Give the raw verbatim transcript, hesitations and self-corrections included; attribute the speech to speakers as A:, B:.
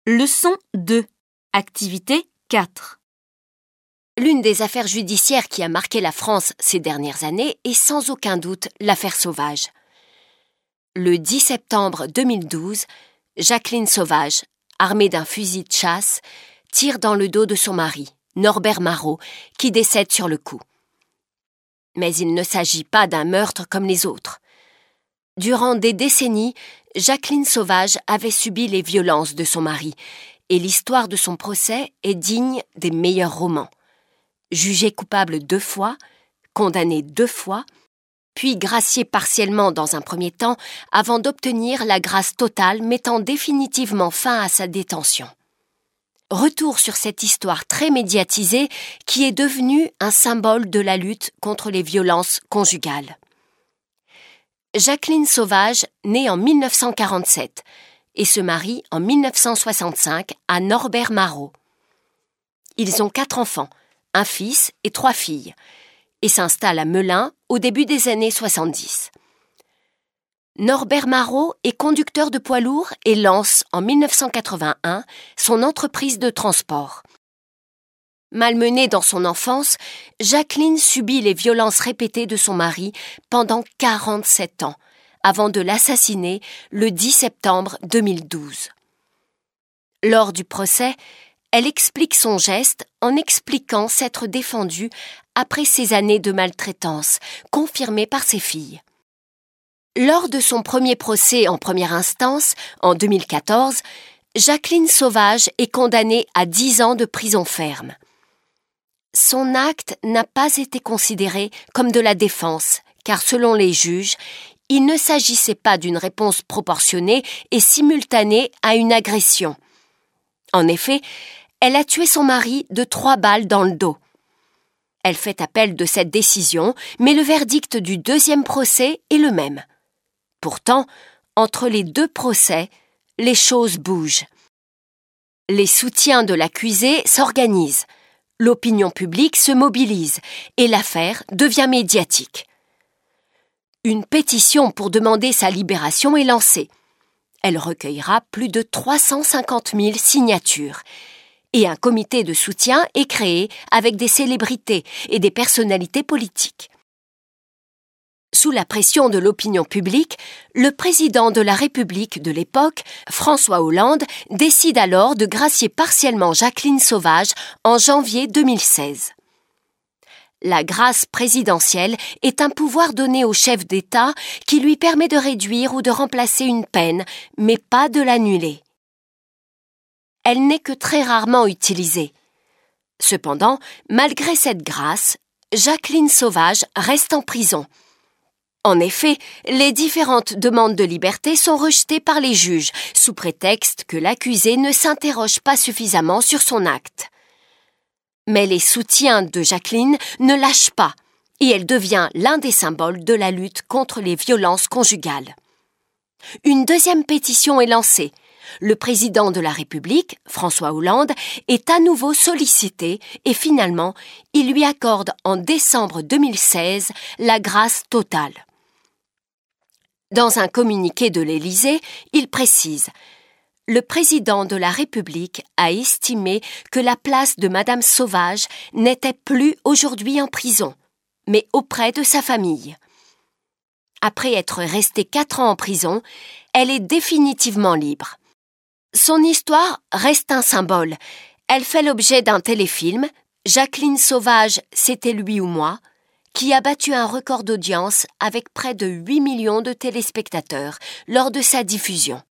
A: Leçon deux. Activité quatre.
B: L'une des affaires judiciaires qui a marqué la France ces dernières années est sans aucun doute l'affaire Sauvage. Le dix septembre deux mille douze, Jacqueline Sauvage, armée d'un fusil de chasse, tire dans le dos de son mari, Norbert Marot, qui décède sur le coup. Mais il ne s'agit pas d'un meurtre comme les autres. Durant des décennies, Jacqueline Sauvage avait subi les violences de son mari, et l'histoire de son procès est digne des meilleurs romans. Jugée coupable deux fois, condamnée deux fois, puis graciée partiellement dans un premier temps avant d'obtenir la grâce totale mettant définitivement fin à sa détention. Retour sur cette histoire très médiatisée qui est devenue un symbole de la lutte contre les violences conjugales. Jacqueline Sauvage naît en mille neuf cent quarante-sept et se marie en mille neuf cent soixante-cinq à Norbert Marot. Ils ont quatre enfants, un fils et trois filles, et s'installent à Melun au début des années soixante-dix. Norbert Marot est conducteur de poids lourd et lance en mille neuf cent quatre-vingt-un son entreprise de transport. Malmenée dans son enfance, Jacqueline subit les violences répétées de son mari pendant quarante-sept ans, avant de l'assassiner le dix septembre deux mille douze. Lors du procès, elle explique son geste en expliquant s'être défendue après ces années de maltraitance, confirmées par ses filles. Lors de son premier procès en première instance, en deux mille quatorze, Jacqueline Sauvage est condamnée à dix ans de prison ferme. Son acte n'a pas été considéré comme de la défense, car selon les juges, il ne s'agissait pas d'une réponse proportionnée et simultanée à une agression. En effet, elle a tué son mari de trois balles dans le dos. Elle fait appel de cette décision, mais le verdict du deuxième procès est le même. Pourtant, entre les deux procès, les choses bougent. Les soutiens de l'accusé s'organisent. L'opinion publique se mobilise et l'affaire devient médiatique. Une pétition pour demander sa libération est lancée. Elle recueillera plus de trois cent cinquante mille signatures. Et un comité de soutien est créé avec des célébrités et des personnalités politiques. Sous la pression de l'opinion publique, le président de la République de l'époque, François Hollande, décide alors de gracier partiellement Jacqueline Sauvage en janvier deux mille seize. La grâce présidentielle est un pouvoir donné au chef d'État qui lui permet de réduire ou de remplacer une peine, mais pas de l'annuler. Elle n'est que très rarement utilisée. Cependant, malgré cette grâce, Jacqueline Sauvage reste en prison. En effet, les différentes demandes de liberté sont rejetées par les juges, sous prétexte que l'accusé ne s'interroge pas suffisamment sur son acte. Mais les soutiens de Jacqueline ne lâchent pas, et elle devient l'un des symboles de la lutte contre les violences conjugales. Une deuxième pétition est lancée. Le président de la République, François Hollande, est à nouveau sollicité et finalement, il lui accorde en décembre deux mille seize la grâce totale. Dans un communiqué de l'Élysée, il précise « Le président de la République a estimé que la place de Madame Sauvage n'était plus aujourd'hui en prison, mais auprès de sa famille. » Après être restée quatre ans en prison, elle est définitivement libre. Son histoire reste un symbole. Elle fait l'objet d'un téléfilm, Jacqueline Sauvage, c'était lui ou moi, qui a battu un record d'audience avec près de huit millions de téléspectateurs lors de sa diffusion.